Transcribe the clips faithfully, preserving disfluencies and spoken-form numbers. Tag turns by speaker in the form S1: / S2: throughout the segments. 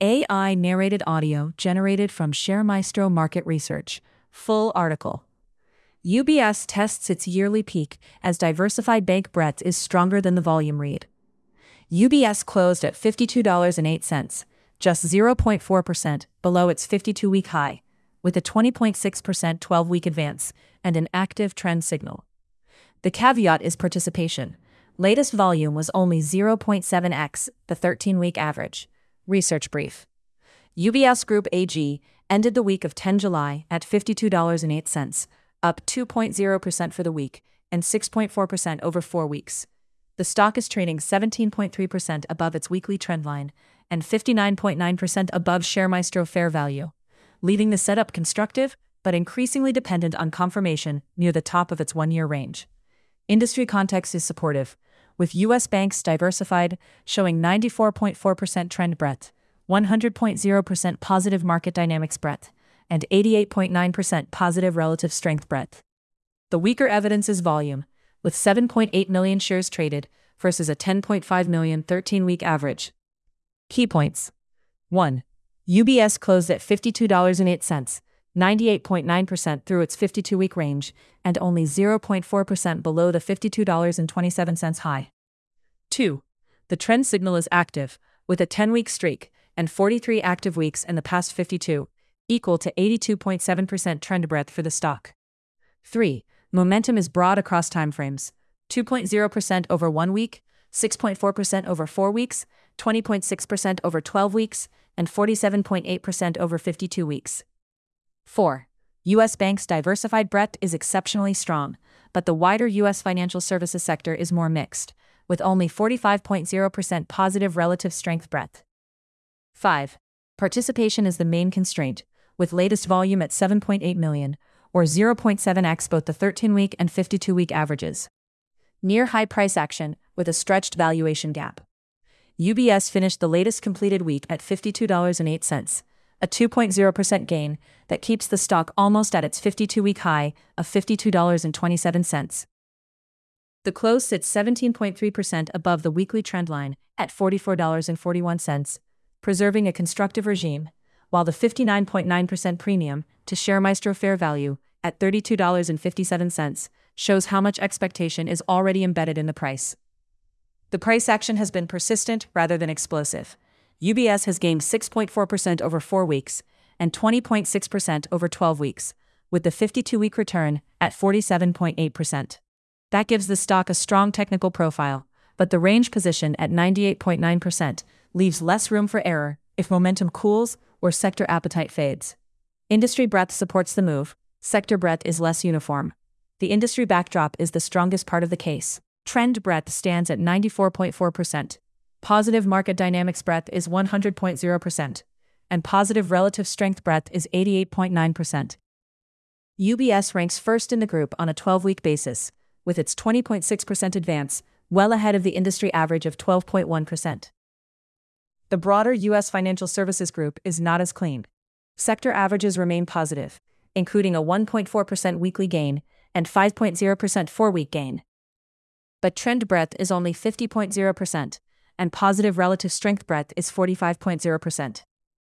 S1: A I narrated audio generated from ShareMaestro Market Research. Full article. U B S tests its yearly peak as diversified bank breadth is stronger than the volume read. U B S closed at fifty-two dollars and eight cents, just zero point four percent below its fifty-two-week high, with a twenty point six percent twelve-week advance and an active trend signal. The caveat is participation. Latest volume was only zero point seven x the thirteen-week average. Research brief. U B S Group A G ended the week of the tenth of July at fifty-two dollars and eight cents, up two point zero percent for the week and six point four percent over four weeks. The stock is trading seventeen point three percent above its weekly trend line and fifty-nine point nine percent above ShareMaestro fair value, leaving the setup constructive but increasingly dependent on confirmation near the top of its one-year range. Industry context is supportive, with U S banks diversified, showing ninety-four point four percent trend breadth, one hundred point zero percent positive market dynamics breadth, and eighty-eight point nine percent positive relative strength breadth. The weaker evidence is volume, with seven point eight million shares traded versus a ten point five million thirteen-week average. Key points. one. U B S closed at fifty-two dollars and eight cents, ninety-eight point nine percent through its fifty-two-week range, and only zero point four percent below the fifty-two dollars and twenty-seven cents high. two. The trend signal is active, with a ten-week streak and forty-three active weeks in the past fifty-two, equal to eighty-two point seven percent trend breadth for the stock. three. Momentum is broad across timeframes, two point zero percent over one week, six point four percent over four weeks, twenty point six percent over twelve weeks, and forty-seven point eight percent over fifty-two weeks. four. U S banks' diversified breadth is exceptionally strong, but the wider U S financial services sector is more mixed, with only forty-five point zero percent positive relative strength breadth. five. Participation is the main constraint, with latest volume at seven point eight million, or zero point seven x both the thirteen-week and fifty-two-week averages. Near high price action, with a stretched valuation gap. U B S finished the latest completed week at fifty-two dollars and eight cents, a two point zero percent gain that keeps the stock almost at its fifty-two-week high of fifty-two dollars and twenty-seven cents. The close sits seventeen point three percent above the weekly trend line at forty-four dollars and forty-one cents, preserving a constructive regime, while the fifty-nine point nine percent premium to ShareMaestro fair value at thirty-two dollars and fifty-seven cents shows how much expectation is already embedded in the price. The price action has been persistent rather than explosive. U B S has gained six point four percent over four weeks and twenty point six percent over twelve weeks, with the fifty-two-week return at forty-seven point eight percent. That gives the stock a strong technical profile, but the range position at ninety-eight point nine percent leaves less room for error if momentum cools or sector appetite fades. Industry breadth supports the move, sector breadth is less uniform. The industry backdrop is the strongest part of the case. Trend breadth stands at ninety-four point four percent. Positive market dynamics breadth is one hundred point zero percent, and positive relative strength breadth is eighty-eight point nine percent. U B S ranks first in the group on a twelve-week basis, with its twenty point six percent advance, well ahead of the industry average of twelve point one percent. The broader U S financial services group is not as clean. Sector averages remain positive, including a one point four percent weekly gain and five point zero percent four-week gain. But trend breadth is only fifty point zero percent, and positive relative strength breadth is forty-five point zero percent.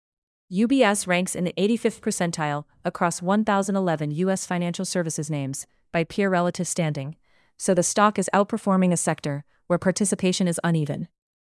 S1: U B S ranks in the eighty-fifth percentile across one thousand eleven U S financial services names by peer relative standing, so the stock is outperforming a sector where participation is uneven.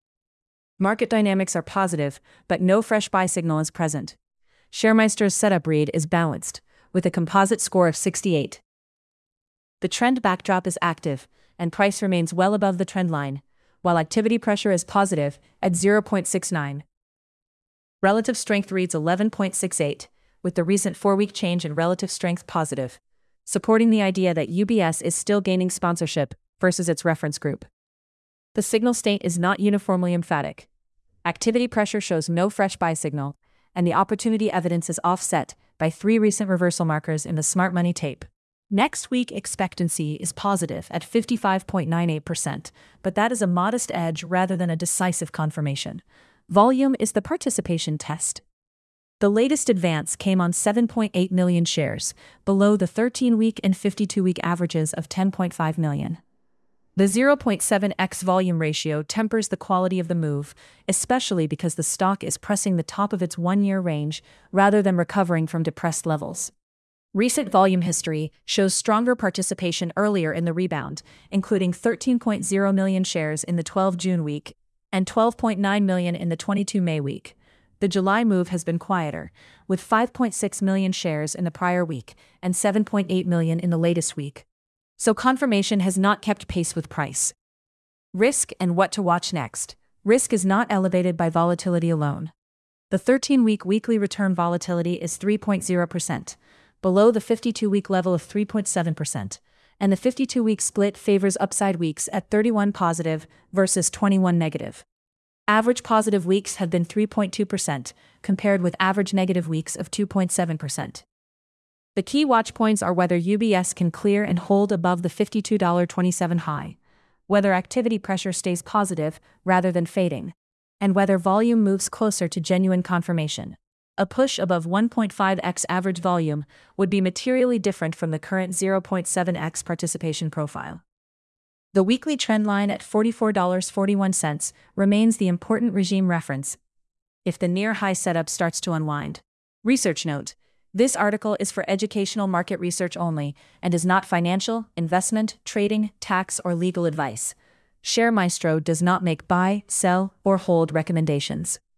S1: Market dynamics are positive, but no fresh buy signal is present. ShareMaestro's setup read is balanced, with a composite score of sixty-eight. The trend backdrop is active, and price remains well above the trend line, while activity pressure is positive at zero point six nine. Relative strength reads eleven point six eight, with the recent four-week change in relative strength positive, supporting the idea that U B S is still gaining sponsorship versus its reference group. The signal state is not uniformly emphatic. Activity pressure shows no fresh buy signal, and the opportunity evidence is offset by three recent reversal markers in the smart money tape. Next week expectancy is positive at fifty-five point nine eight percent, but that is a modest edge rather than a decisive confirmation. Volume is the participation test. The latest advance came on seven point eight million shares, below the thirteen-week and fifty-two-week averages of ten point five million. The zero point seven x volume ratio tempers the quality of the move, especially because the stock is pressing the top of its one-year range rather than recovering from depressed levels. Recent volume history shows stronger participation earlier in the rebound, including thirteen point zero million shares in the twelve June week and twelve point nine million in the twenty-two May week. The July move has been quieter, with five point six million shares in the prior week and seven point eight million in the latest week. So confirmation has not kept pace with price. Risk and what to watch next. Risk is not elevated by volatility alone. The thirteen-week weekly return volatility is three point zero percent, below the fifty-two-week level of three point seven percent, and the fifty-two-week split favors upside weeks at thirty-one positive versus twenty-one negative. Average positive weeks have been three point two percent, compared with average negative weeks of two point seven percent. The key watch points are whether U B S can clear and hold above the fifty-two twenty-seven high, whether activity pressure stays positive rather than fading, and whether volume moves closer to genuine confirmation. A push above one point five x average volume would be materially different from the current zero point seven x participation profile. The weekly trend line at forty-four dollars and forty-one cents remains the important regime reference if the near-high setup starts to unwind. Research note: this article is for educational market research only and is not financial, investment, trading, tax, or legal advice. ShareMaestro does not make buy, sell, or hold recommendations.